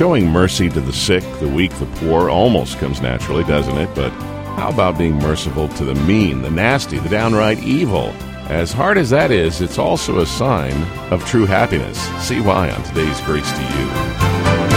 Showing mercy to the sick, the weak, the poor almost comes naturally, doesn't it? But how about being merciful to the mean, the nasty, the downright evil? As hard as that is, it's also a sign of true happiness. See why on today's Grace to You.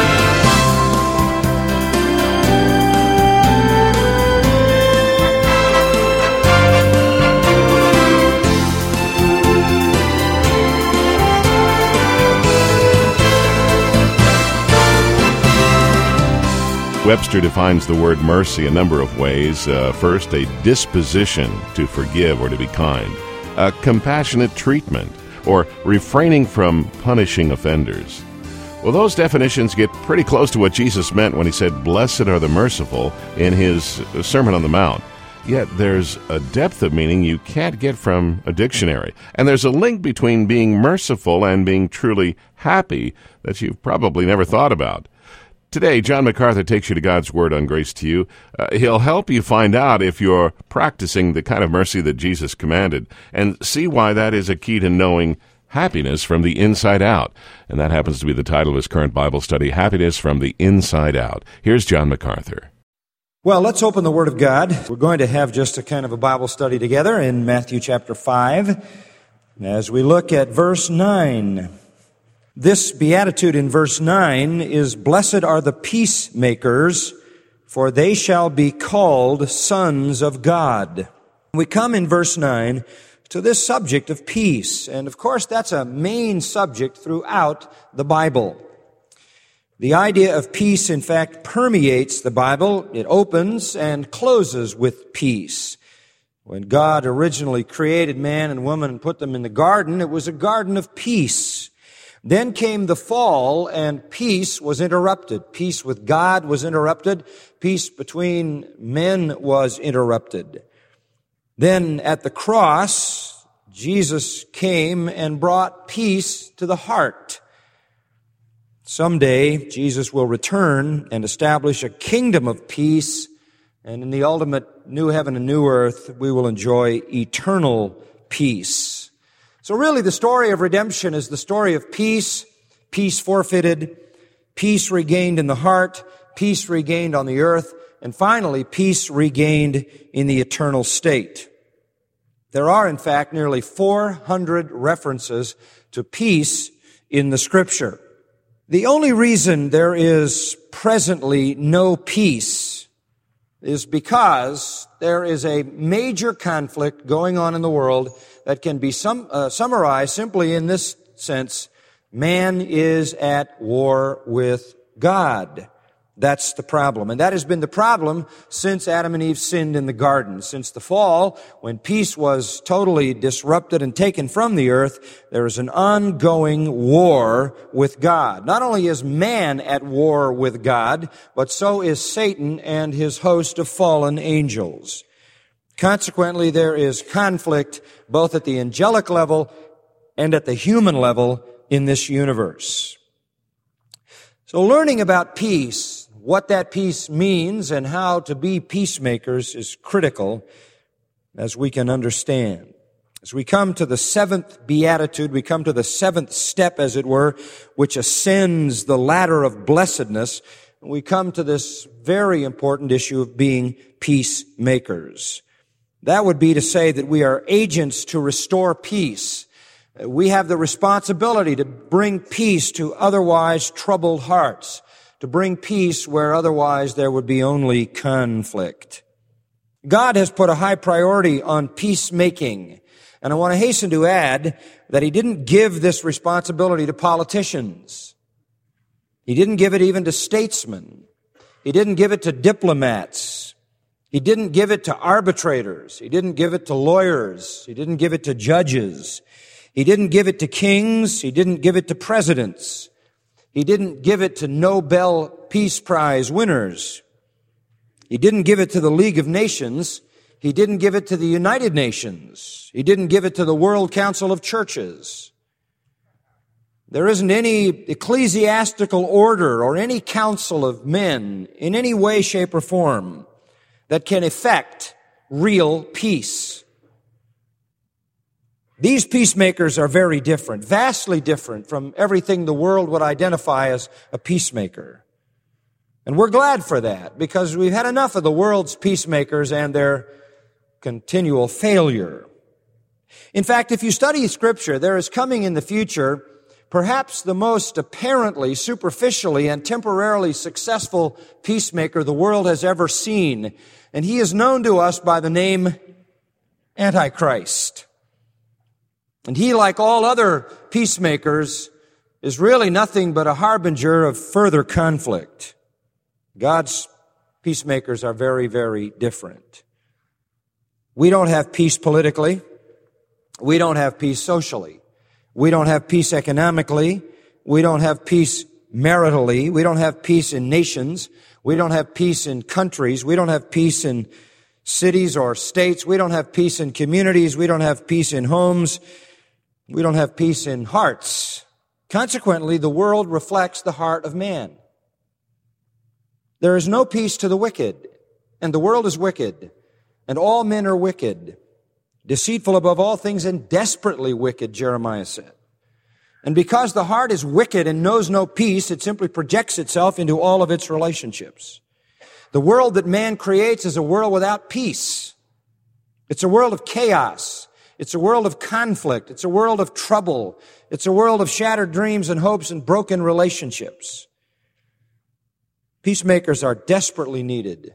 Webster defines the word mercy a number of ways. First, a disposition to forgive or to be kind, a compassionate treatment, or refraining from punishing offenders. Well, those definitions get pretty close to what Jesus meant when he said, "Blessed are the merciful," in his Sermon on the Mount. Yet there's a depth of meaning you can't get from a dictionary. And there's a link between being merciful and being truly happy that you've probably never thought about. Today, John MacArthur takes you to God's Word on Grace to You. He'll help you find out if you're practicing the kind of mercy that Jesus commanded, and see why that is a key to knowing happiness from the inside out. And that happens to be the title of his current Bible study, Happiness from the Inside Out. Here's John MacArthur. Well, let's open the Word of God. We're going to have just a kind of a Bible study together in Matthew chapter 5, as we look at verse 9. This beatitude in verse 9 is, "Blessed are the peacemakers, for they shall be called sons of God." We come in verse 9 to this subject of peace. And of course, that's a main subject throughout the Bible. The idea of peace, in fact, permeates the Bible. It opens and closes with peace. When God originally created man and woman and put them in the garden, it was a garden of peace. Then came the fall, and peace was interrupted. Peace with God was interrupted. Peace between men was interrupted. Then at the cross, Jesus came and brought peace to the heart. Someday, Jesus will return and establish a kingdom of peace, and in the ultimate new heaven and new earth, we will enjoy eternal peace. So really, the story of redemption is the story of peace, peace forfeited, peace regained in the heart, peace regained on the earth, and finally, peace regained in the eternal state. There are, in fact, nearly 400 references to peace in the Scripture. The only reason there is presently no peace is because there is a major conflict going on in the world that can be summarized simply in this sense: man is at war with God. That's the problem. And that has been the problem since Adam and Eve sinned in the garden. Since the fall, when peace was totally disrupted and taken from the earth, there is an ongoing war with God. Not only is man at war with God, but so is Satan and his host of fallen angels. Consequently, there is conflict both at the angelic level and at the human level in this universe. So learning about peace, what that peace means and how to be peacemakers, is critical, as we can understand. As we come to the seventh beatitude, we come to the seventh step, as it were, which ascends the ladder of blessedness. We come to this very important issue of being peacemakers. That would be to say that we are agents to restore peace. We have the responsibility to bring peace to otherwise troubled hearts, to bring peace where otherwise there would be only conflict. God has put a high priority on peacemaking, and I want to hasten to add that He didn't give this responsibility to politicians. He didn't give it even to statesmen. He didn't give it to diplomats. He didn't give it to arbitrators. He didn't give it to lawyers. He didn't give it to judges. He didn't give it to kings. He didn't give it to presidents. He didn't give it to Nobel Peace Prize winners. He didn't give it to the League of Nations. He didn't give it to the United Nations. He didn't give it to the World Council of Churches. There isn't any ecclesiastical order or any council of men in any way, shape, or form that can effect real peace. These peacemakers are very different, vastly different from everything the world would identify as a peacemaker. And we're glad for that, because we've had enough of the world's peacemakers and their continual failure. In fact, if you study Scripture, there is coming in the future perhaps the most apparently, superficially, and temporarily successful peacemaker the world has ever seen. And he is known to us by the name Antichrist. And he, like all other peacemakers, is really nothing but a harbinger of further conflict. God's peacemakers are very, very different. We don't have peace politically. We don't have peace socially. We don't have peace economically. We don't have peace maritally. We don't have peace in nations. We don't have peace in countries. We don't have peace in cities or states. We don't have peace in communities. We don't have peace in homes. We don't have peace in hearts. Consequently, the world reflects the heart of man. There is no peace to the wicked, and the world is wicked, and all men are wicked. Deceitful above all things and desperately wicked, Jeremiah said. And because the heart is wicked and knows no peace, it simply projects itself into all of its relationships. The world that man creates is a world without peace. It's a world of chaos. It's a world of conflict. It's a world of trouble. It's a world of shattered dreams and hopes and broken relationships. Peacemakers are desperately needed.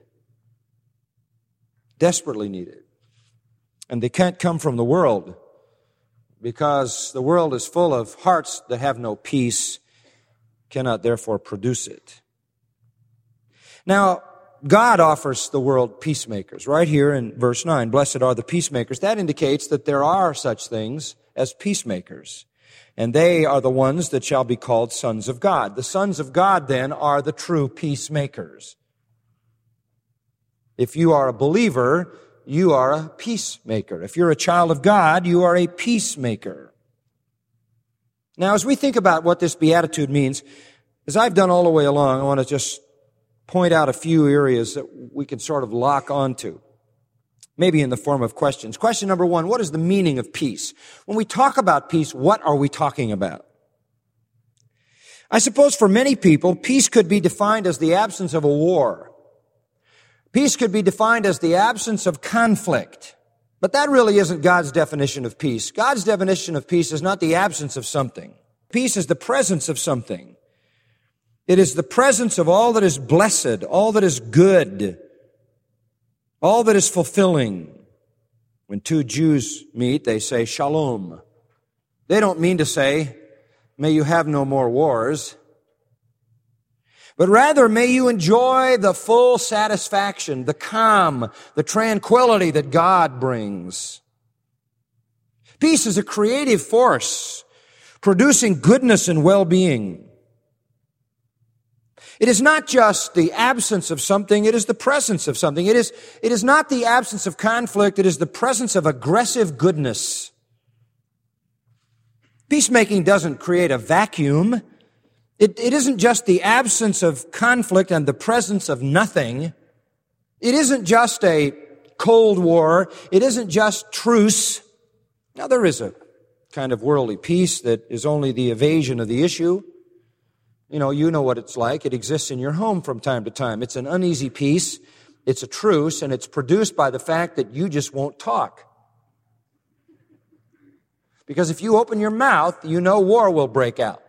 Desperately needed. And they can't come from the world, because the world is full of hearts that have no peace, cannot therefore produce it. Now, God offers the world peacemakers right here in verse 9. Blessed are the peacemakers. That indicates that there are such things as peacemakers. And they are the ones that shall be called sons of God. The sons of God, then, are the true peacemakers. If you are a believer, you are a peacemaker. If you're a child of God, you are a peacemaker. Now, as we think about what this beatitude means, as I've done all the way along, I want to just point out a few areas that we can sort of lock onto, maybe in the form of questions. Question number one, what is the meaning of peace? When we talk about peace, what are we talking about? I suppose for many people, peace could be defined as the absence of a war. Peace could be defined as the absence of conflict. But that really isn't God's definition of peace. God's definition of peace is not the absence of something. Peace is the presence of something. It is the presence of all that is blessed, all that is good, all that is fulfilling. When two Jews meet, they say shalom. They don't mean to say, may you have no more wars, but rather may you enjoy the full satisfaction, the calm, the tranquility that God brings. Peace is a creative force, producing goodness and well-being. It is not just the absence of something, it is the presence of something. It is not the absence of conflict, it is the presence of aggressive goodness. Peacemaking doesn't create a vacuum. It isn't just the absence of conflict and the presence of nothing. It isn't just a Cold War. It isn't just truce. Now, there is a kind of worldly peace that is only the evasion of the issue. You know what it's like. It exists in your home from time to time. It's an uneasy peace. It's a truce, and it's produced by the fact that you just won't talk. Because if you open your mouth, you know war will break out.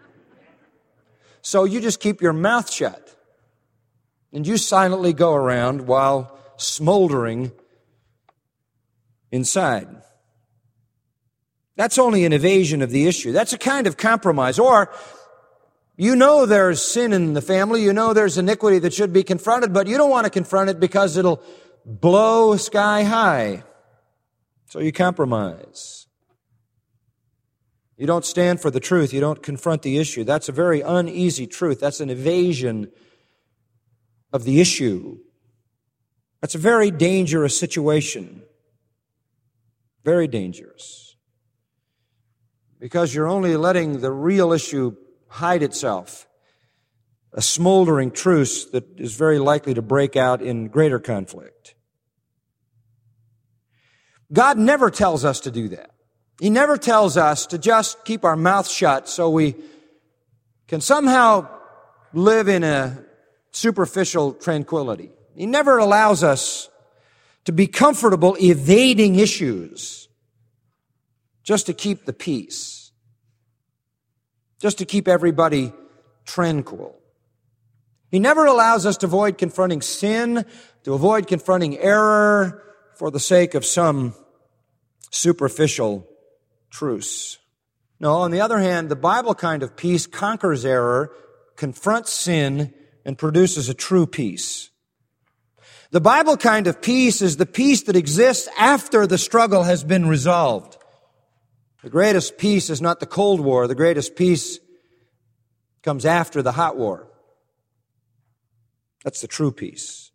So you just keep your mouth shut. And you silently go around while smoldering inside. That's only an evasion of the issue. That's a kind of compromise. Or, you know there's sin in the family, you know there's iniquity that should be confronted, but you don't want to confront it because it'll blow sky high. So you compromise. You don't stand for the truth. You don't confront the issue. That's a very uneasy truth. That's an evasion of the issue. That's a very dangerous situation. Very dangerous. Because you're only letting the real issue hide itself. A smoldering truce that is very likely to break out in greater conflict. God never tells us to do that. He never tells us to just keep our mouth shut so we can somehow live in a superficial tranquility. He never allows us to be comfortable evading issues just to keep the peace, just to keep everybody tranquil. He never allows us to avoid confronting sin, to avoid confronting error for the sake of some superficial truce. No, on the other hand, the Bible kind of peace conquers error, confronts sin, and produces a true peace. The Bible kind of peace is the peace that exists after the struggle has been resolved. The greatest peace is not the Cold War. The greatest peace comes after the hot war. That's the true peace.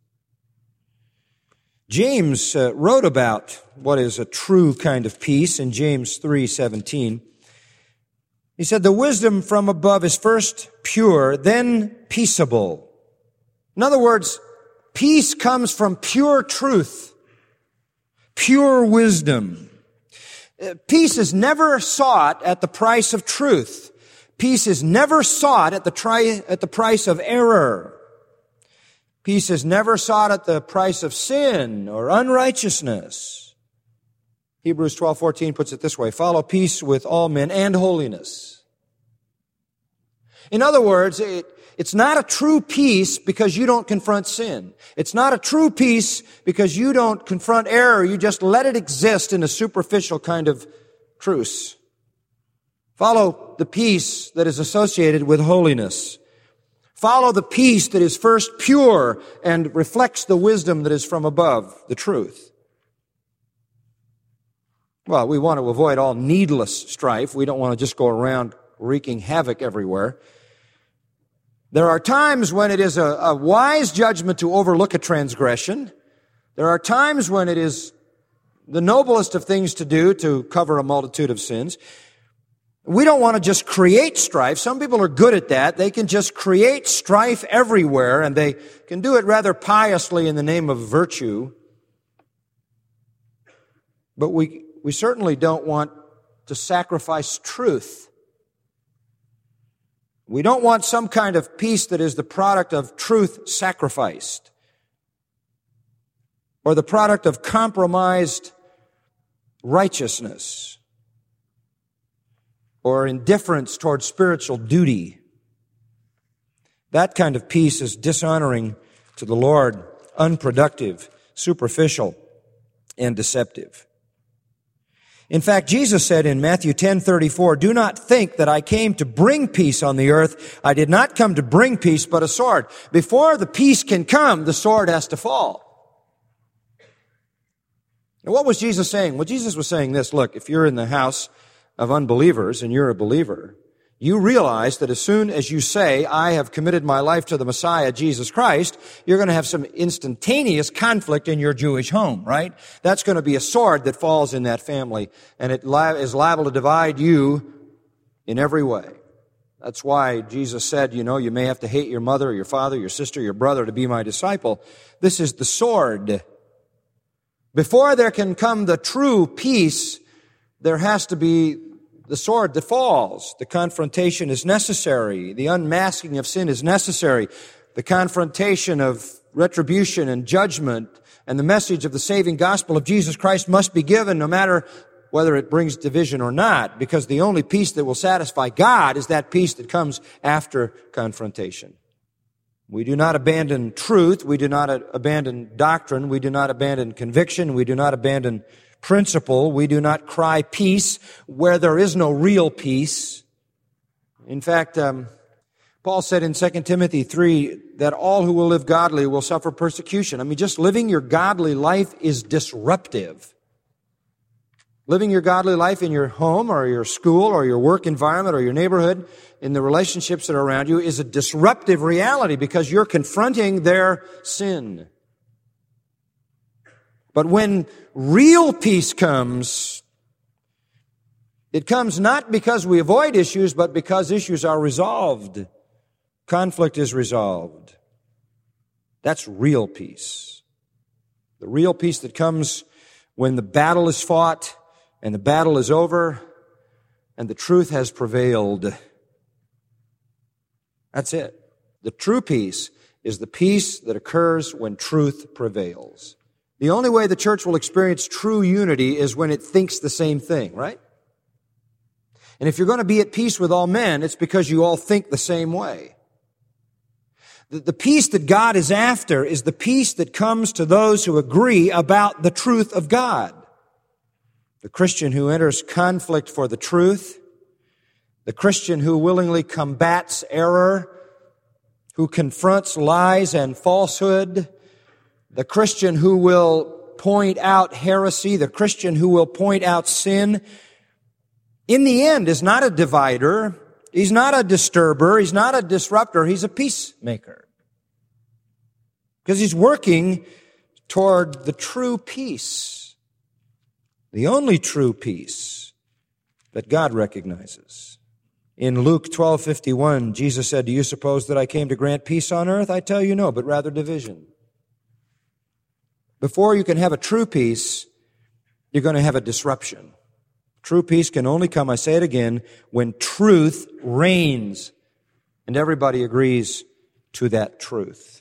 James wrote about what is a true kind of peace in James 3:17. He said, the wisdom from above is first pure, then peaceable. In other words, peace comes from pure truth, pure wisdom. Peace is never sought at the price of truth. Peace is never sought at the price of error. Peace is never sought at the price of sin or unrighteousness. Hebrews 12:14 puts it this way, follow peace with all men and holiness. In other words, it's not a true peace because you don't confront sin. It's not a true peace because you don't confront error. You just let it exist in a superficial kind of truce. Follow the peace that is associated with holiness. Follow the peace that is first pure and reflects the wisdom that is from above, the truth. Well, we want to avoid all needless strife. We don't want to just go around wreaking havoc everywhere. There are times when it is a wise judgment to overlook a transgression. There are times when it is the noblest of things to do to cover a multitude of sins. We don't want to just create strife. Some people are good at that. They can just create strife everywhere, and they can do it rather piously in the name of virtue. But we certainly don't want to sacrifice truth. We don't want some kind of peace that is the product of truth sacrificed, or the product of compromised righteousness, or indifference towards spiritual duty. That kind of peace is dishonoring to the Lord, unproductive, superficial, and deceptive. In fact, Jesus said in Matthew 10:34, do not think that I came to bring peace on the earth. I did not come to bring peace, but a sword. Before the peace can come, the sword has to fall. And what was Jesus saying? Well, Jesus was saying this, look, if you're in the house of unbelievers and you're a believer, you realize that as soon as you say, I have committed my life to the Messiah, Jesus Christ, you're going to have some instantaneous conflict in your Jewish home, right? That's going to be a sword that falls in that family, and it is liable to divide you in every way. That's why Jesus said, you may have to hate your mother or your father, your sister, your brother to be my disciple. This is the sword. Before there can come the true peace, there has to be the sword that falls. The confrontation is necessary. The unmasking of sin is necessary. The confrontation of retribution and judgment and the message of the saving gospel of Jesus Christ must be given no matter whether it brings division or not, because the only peace that will satisfy God is that peace that comes after confrontation. We do not abandon truth. We do not abandon doctrine. We do not abandon conviction. We do not abandon principle. We do not cry peace where there is no real peace. In fact, Paul said in 2 Timothy 3 that all who will live godly will suffer persecution. Just living your godly life is disruptive. Living your godly life in your home or your school or your work environment or your neighborhood, in the relationships that are around you, is a disruptive reality because you're confronting their sin. But when real peace comes, it comes not because we avoid issues, but because issues are resolved. Conflict is resolved. That's real peace. The real peace that comes when the battle is fought and the battle is over and the truth has prevailed. That's it. The true peace is the peace that occurs when truth prevails. The only way the church will experience true unity is when it thinks the same thing, right? And if you're going to be at peace with all men, it's because you all think the same way. The peace that God is after is the peace that comes to those who agree about the truth of God. The Christian who enters conflict for the truth, the Christian who willingly combats error, who confronts lies and falsehood, the Christian who will point out heresy, the Christian who will point out sin, in the end is not a divider, he's not a disturber, he's not a disruptor, he's a peacemaker. Because he's working toward the true peace, the only true peace that God recognizes. In Luke 12:51, Jesus said, "Do you suppose that I came to grant peace on earth? I tell you no, but rather division." Before you can have a true peace, you're going to have a disruption. True peace can only come, I say it again, when truth reigns and everybody agrees to that truth.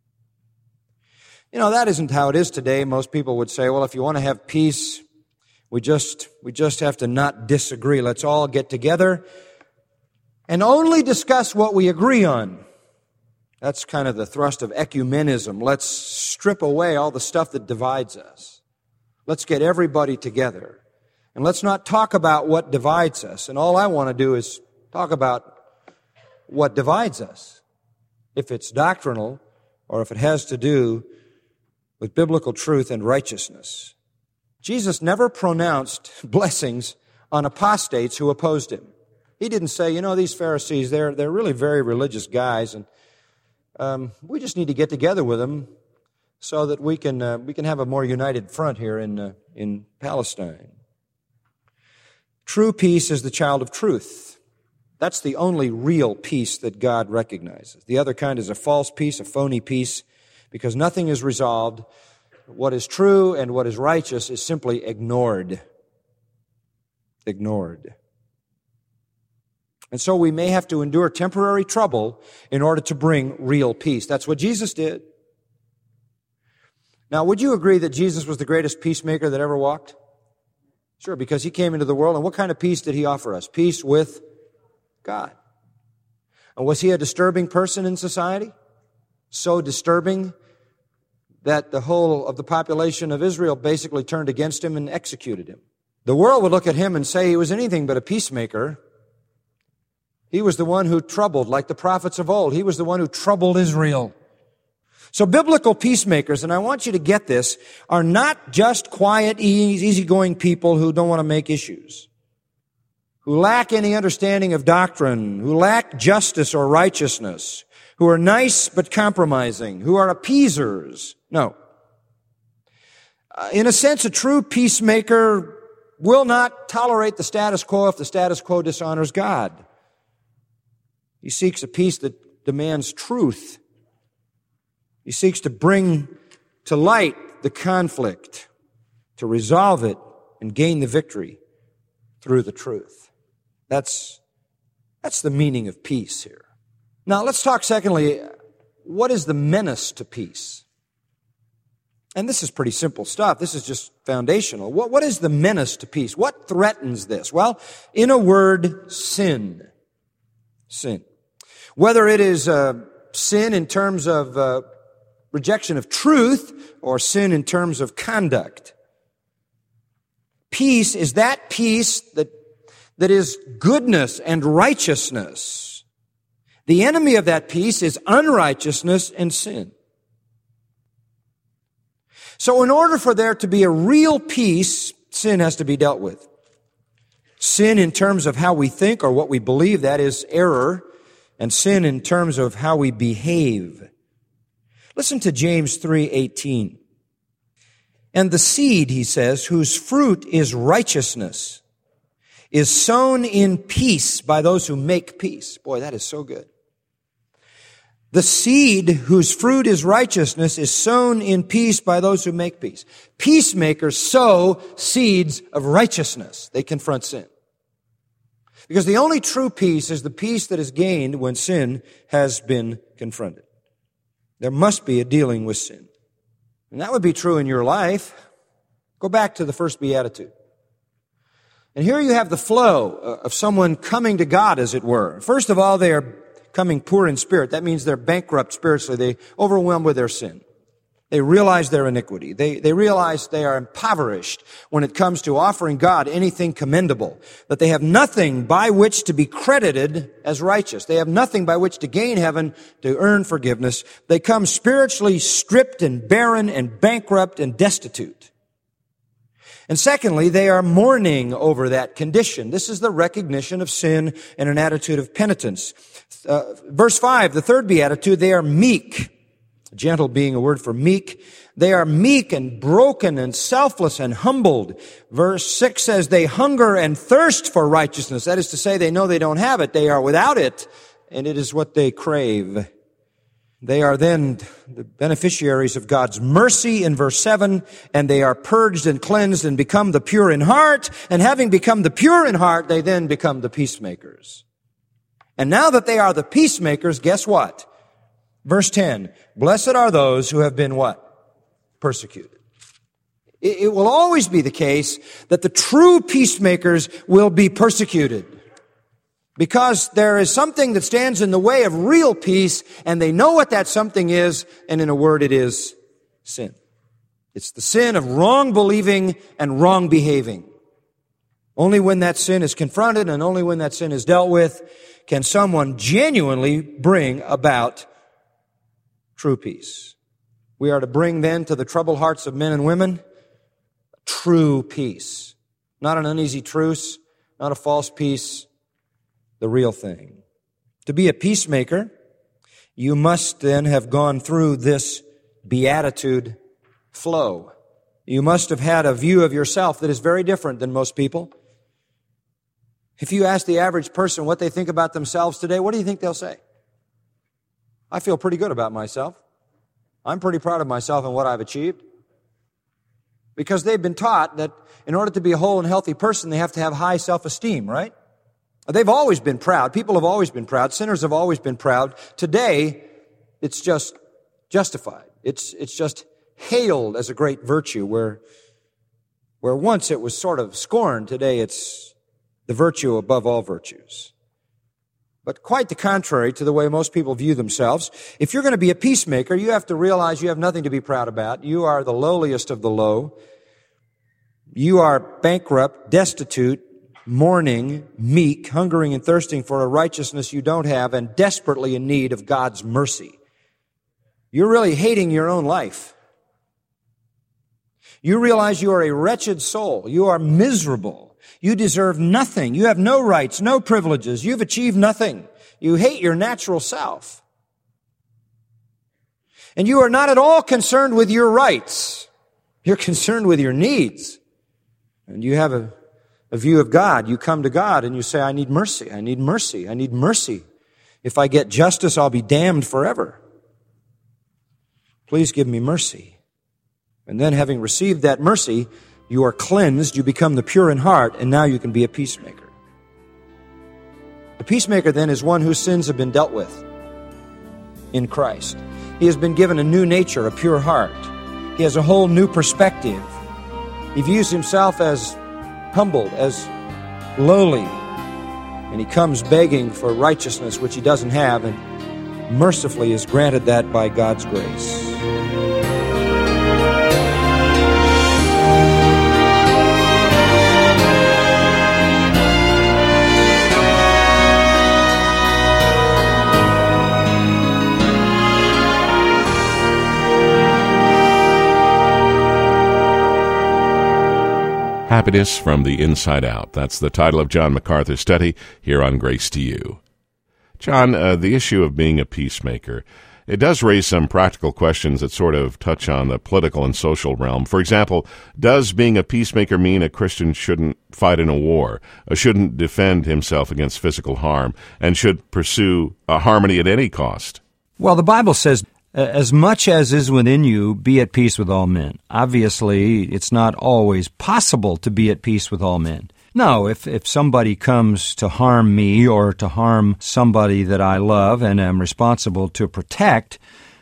You know, that isn't how it is today. Most people would say, well, if you want to have peace, we just have to not disagree. Let's all get together and only discuss what we agree on. That's kind of the thrust of ecumenism. Let's strip away all the stuff that divides us. Let's get everybody together. And let's not talk about what divides us. And all I want to do is talk about what divides us. If it's doctrinal or if it has to do with biblical truth and righteousness. Jesus never pronounced blessings on apostates who opposed him. He didn't say, you know, these Pharisees, they're really very religious guys, and we just need to get together with them so that we can have a more united front here in Palestine. True peace is the child of truth. That's the only real peace that God recognizes. The other kind is a false peace, a phony peace, because nothing is resolved. What is true and what is righteous is simply ignored. Ignored. And so we may have to endure temporary trouble in order to bring real peace. That's what Jesus did. Now, would you agree that Jesus was the greatest peacemaker that ever walked? Sure, because he came into the world, and what kind of peace did he offer us? Peace with God. And was he a disturbing person in society? So disturbing that the whole of the population of Israel basically turned against him and executed him. The world would look at him and say he was anything but a peacemaker. He was the one who troubled, like the prophets of old. He was the one who troubled Israel. So biblical peacemakers, and I want you to get this, are not just quiet, easygoing people who don't want to make issues, who lack any understanding of doctrine, who lack justice or righteousness, who are nice but compromising, who are appeasers. No. In a sense, a true peacemaker will not tolerate the status quo if the status quo dishonors God. He seeks a peace that demands truth. He seeks to bring to light the conflict, to resolve it and gain the victory through the truth. That's the meaning of peace here. Now, let's talk secondly, what is the menace to peace? And this is pretty simple stuff. This is just foundational. What is the menace to peace? What threatens this? Well, in a word, sin. Sin. Whether it is sin in terms of rejection of truth or sin in terms of conduct. Peace is that peace that is goodness and righteousness. The enemy of that peace is unrighteousness and sin. So in order for there to be a real peace, sin has to be dealt with. Sin in terms of how we think or what we believe, that is error, and sin in terms of how we behave. Listen to James 3:18. And the seed, he says, whose fruit is righteousness, is sown in peace by those who make peace. Boy, that is so good. The seed whose fruit is righteousness is sown in peace by those who make peace. Peacemakers sow seeds of righteousness. They confront sin. Because the only true peace is the peace that is gained when sin has been confronted. There must be a dealing with sin. And that would be true in your life. Go back to the first beatitude. And here you have the flow of someone coming to God, as it were. First of all, they are coming poor in spirit. That means they're bankrupt spiritually. They're overwhelmed with their sin. They realize their iniquity. They realize they are impoverished when it comes to offering God anything commendable, that they have nothing by which to be credited as righteous. They have nothing by which to gain heaven, to earn forgiveness. They come spiritually stripped and barren and bankrupt and destitute. And secondly, they are mourning over that condition. This is the recognition of sin and an attitude of penitence. Verse 5, the third beatitude, they are meek. Gentle being a word for meek. They are meek and broken and selfless and humbled. Verse 6 says they hunger and thirst for righteousness. That is to say, they know they don't have it. They are without it, and it is what they crave. They are then the beneficiaries of God's mercy in verse 7, and they are purged and cleansed and become the pure in heart. And having become the pure in heart, they then become the peacemakers. And now that they are the peacemakers, guess what? Verse 10, blessed are those who have been what? Persecuted. It will always be the case that the true peacemakers will be persecuted, because there is something that stands in the way of real peace, and they know what that something is, and in a word, it is sin. It's the sin of wrong believing and wrong behaving. Only when that sin is confronted and only when that sin is dealt with can someone genuinely bring about true peace. We are to bring then to the troubled hearts of men and women true peace. Not an uneasy truce, not a false peace, the real thing. To be a peacemaker, you must then have gone through this beatitude flow. You must have had a view of yourself that is very different than most people. If you ask the average person what they think about themselves today, what do you think they'll say? I feel pretty good about myself. I'm pretty proud of myself and what I've achieved. Because they've been taught that in order to be a whole and healthy person, they have to have high self-esteem, right? They've always been proud. People have always been proud. Sinners have always been proud. Today, it's just justified. It's just hailed as a great virtue, where once it was sort of scorned. Today, it's the virtue above all virtues. But quite the contrary to the way most people view themselves. If you're going to be a peacemaker, you have to realize you have nothing to be proud about. You are the lowliest of the low. You are bankrupt, destitute, mourning, meek, hungering and thirsting for a righteousness you don't have, and desperately in need of God's mercy. You're really hating your own life. You realize you are a wretched soul. You are miserable. You deserve nothing. You have no rights, no privileges. You've achieved nothing. You hate your natural self. And you are not at all concerned with your rights. You're concerned with your needs. And you have a view of God. You come to God and you say, I need mercy. I need mercy. I need mercy. If I get justice, I'll be damned forever. Please give me mercy. And then having received that mercy, you are cleansed, you become the pure in heart, and now you can be a peacemaker. A peacemaker then is one whose sins have been dealt with in Christ. He has been given a new nature, a pure heart. He has a whole new perspective. He views himself as humbled, as lowly, and he comes begging for righteousness which he doesn't have, and mercifully is granted that by God's grace. Happiness from the Inside Out. That's the title of John MacArthur's study here on Grace to You. John, the issue of being a peacemaker, it does raise some practical questions that sort of touch on the political and social realm. For example, does being a peacemaker mean a Christian shouldn't fight in a war, shouldn't defend himself against physical harm, and should pursue harmony at any cost? Well, the Bible says, as much as is within you, be at peace with all men. Obviously, it's not always possible to be at peace with all men. No, if somebody comes to harm me or to harm somebody that I love and am responsible to protect,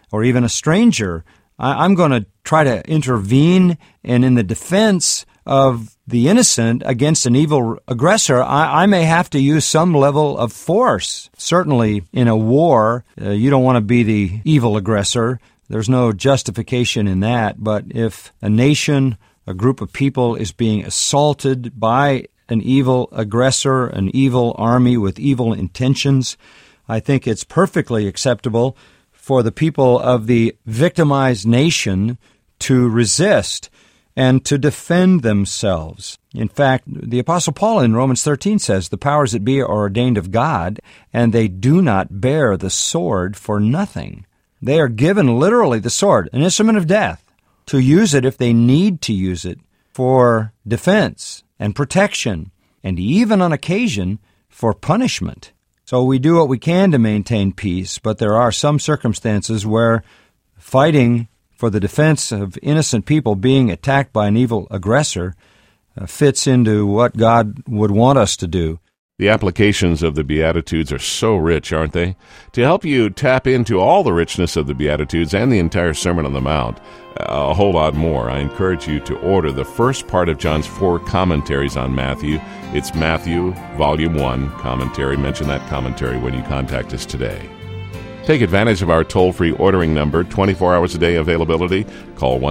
or even a stranger, I'm going to try to intervene, and in the defense of the innocent against an evil aggressor, I may have to use some level of force. Certainly in a war, you don't want to be the evil aggressor. There's no justification in that. But if a nation, a group of people is being assaulted by an evil aggressor, an evil army with evil intentions, I think it's perfectly acceptable for the people of the victimized nation to resist and to defend themselves. In fact, the Apostle Paul in Romans 13 says, the powers that be are ordained of God, and they do not bear the sword for nothing. They are given literally the sword, an instrument of death, to use it if they need to use it for defense and protection, and even on occasion for punishment. So we do what we can to maintain peace, but there are some circumstances where fighting for the defense of innocent people being attacked by an evil aggressor fits into what God would want us to do. The applications of the Beatitudes are so rich, aren't they? To help you tap into all the richness of the Beatitudes and the entire Sermon on the Mount, a whole lot more, I encourage you to order the first part of John's 4 commentaries on Matthew. It's Matthew, Volume 1, commentary. Mention that commentary when you contact us today. Take advantage of our toll-free ordering number, 24 hours a day availability. Call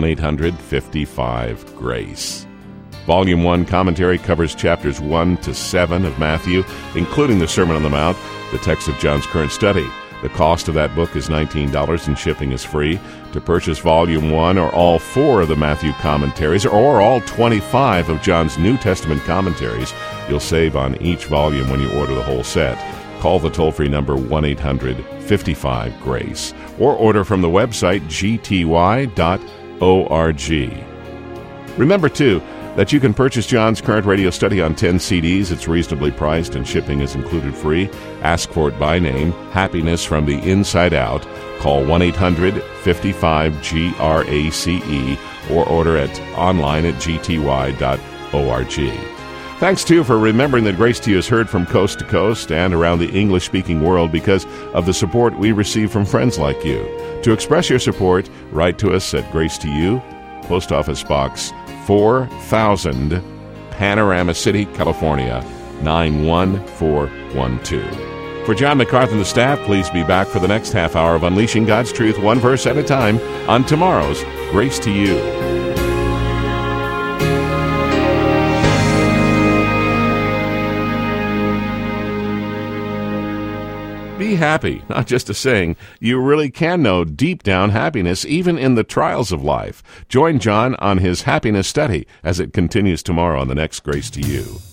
1-800-55-GRACE. Volume 1 commentary covers chapters 1 to 7 of Matthew, including the Sermon on the Mount, the text of John's current study. The cost of that book is $19 and shipping is free. To purchase Volume 1 or all 4 of the Matthew commentaries or all 25 of John's New Testament commentaries, you'll save on each volume when you order the whole set. Call the toll-free number 1-800-55-GRACE or order from the website gty.org. Remember, too, that you can purchase John's current radio study on 10 CDs. It's reasonably priced and shipping is included free. Ask for it by name, Happiness from the Inside Out. Call 1-800-55-GRACE or order it online at gty.org. Thanks, too, for remembering that Grace to You is heard from coast to coast and around the English-speaking world because of the support we receive from friends like you. To express your support, write to us at Grace to You, Post Office Box 4000, Panorama City, California, 91412. For John MacArthur and the staff, please be back for the next half hour of Unleashing God's Truth, one verse at a time, on tomorrow's Grace to You. Be happy, not just a saying. You really can know deep down happiness, even in the trials of life. Join John on his happiness study as it continues tomorrow on the next Grace to You.